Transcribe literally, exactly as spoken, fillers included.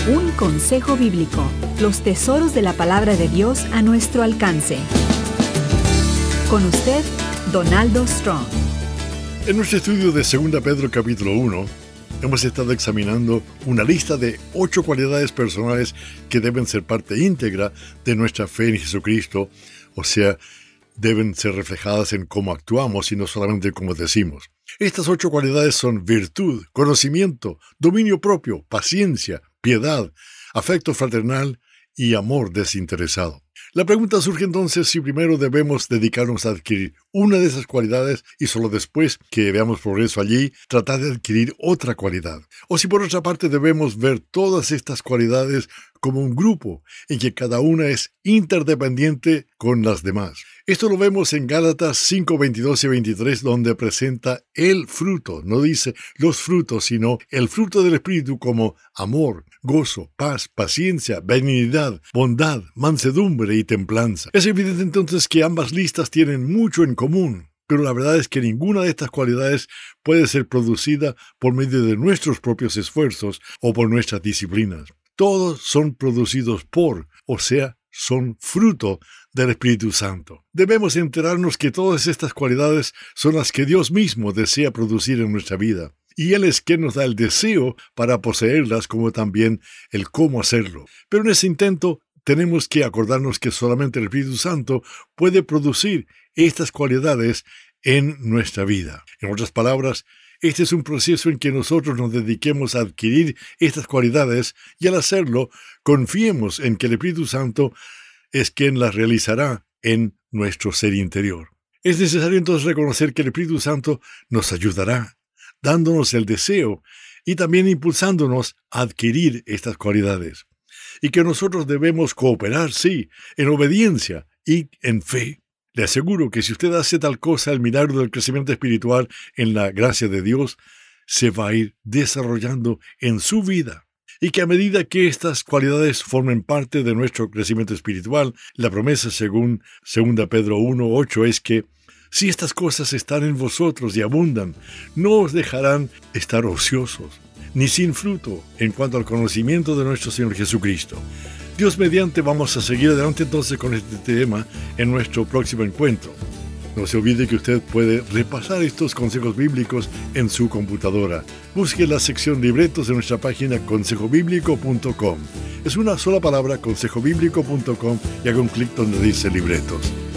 Un consejo bíblico. Los tesoros de la palabra de Dios a nuestro alcance. Con usted, Donaldo Strong. En nuestro estudio de Segunda Pedro capítulo uno, hemos estado examinando una lista de ocho cualidades personales que deben ser parte íntegra de nuestra fe en Jesucristo, o sea, deben ser reflejadas en cómo actuamos y no solamente en cómo decimos. Estas ocho cualidades son virtud, conocimiento, dominio propio, paciencia, piedad, afecto fraternal y amor desinteresado. La pregunta surge entonces si primero debemos dedicarnos a adquirir una de esas cualidades y solo después que veamos progreso allí, tratar de adquirir otra cualidad. O si por otra parte debemos ver todas estas cualidades como un grupo en que cada una es interdependiente con las demás. Esto lo vemos en Gálatas cinco, veintidós y veintitrés, donde presenta el fruto. No dice los frutos, sino el fruto del Espíritu como amor, gozo, paz, paciencia, benignidad, bondad, mansedumbre y templanza. Es evidente entonces que ambas listas tienen mucho en común, pero la verdad es que ninguna de estas cualidades puede ser producida por medio de nuestros propios esfuerzos o por nuestras disciplinas. Todos son producidos por, o sea, son fruto del Espíritu Santo. Debemos enterarnos que todas estas cualidades son las que Dios mismo desea producir en nuestra vida. Y Él es quien nos da el deseo para poseerlas, como también el cómo hacerlo. Pero en ese intento tenemos que acordarnos que solamente el Espíritu Santo puede producir estas cualidades en nuestra vida. En otras palabras, este es un proceso en que nosotros nos dediquemos a adquirir estas cualidades y al hacerlo, confiemos en que el Espíritu Santo es quien las realizará en nuestro ser interior. Es necesario entonces reconocer que el Espíritu Santo nos ayudará, dándonos el deseo y también impulsándonos a adquirir estas cualidades. Y que nosotros debemos cooperar, sí, en obediencia y en fe. Le aseguro que si usted hace tal cosa, el milagro del crecimiento espiritual en la gracia de Dios se va a ir desarrollando en su vida. Y que a medida que estas cualidades formen parte de nuestro crecimiento espiritual, la promesa según Segunda Pedro uno, ocho es que si estas cosas están en vosotros y abundan, no os dejarán estar ociosos, ni sin fruto en cuanto al conocimiento de nuestro Señor Jesucristo. Dios mediante, vamos a seguir adelante entonces con este tema en nuestro próximo encuentro. No se olvide que usted puede repasar estos consejos bíblicos en su computadora. Busque la sección libretos de nuestra página consejo bíblico punto com. Es una sola palabra, consejo bíblico punto com, y haga un clic donde dice libretos.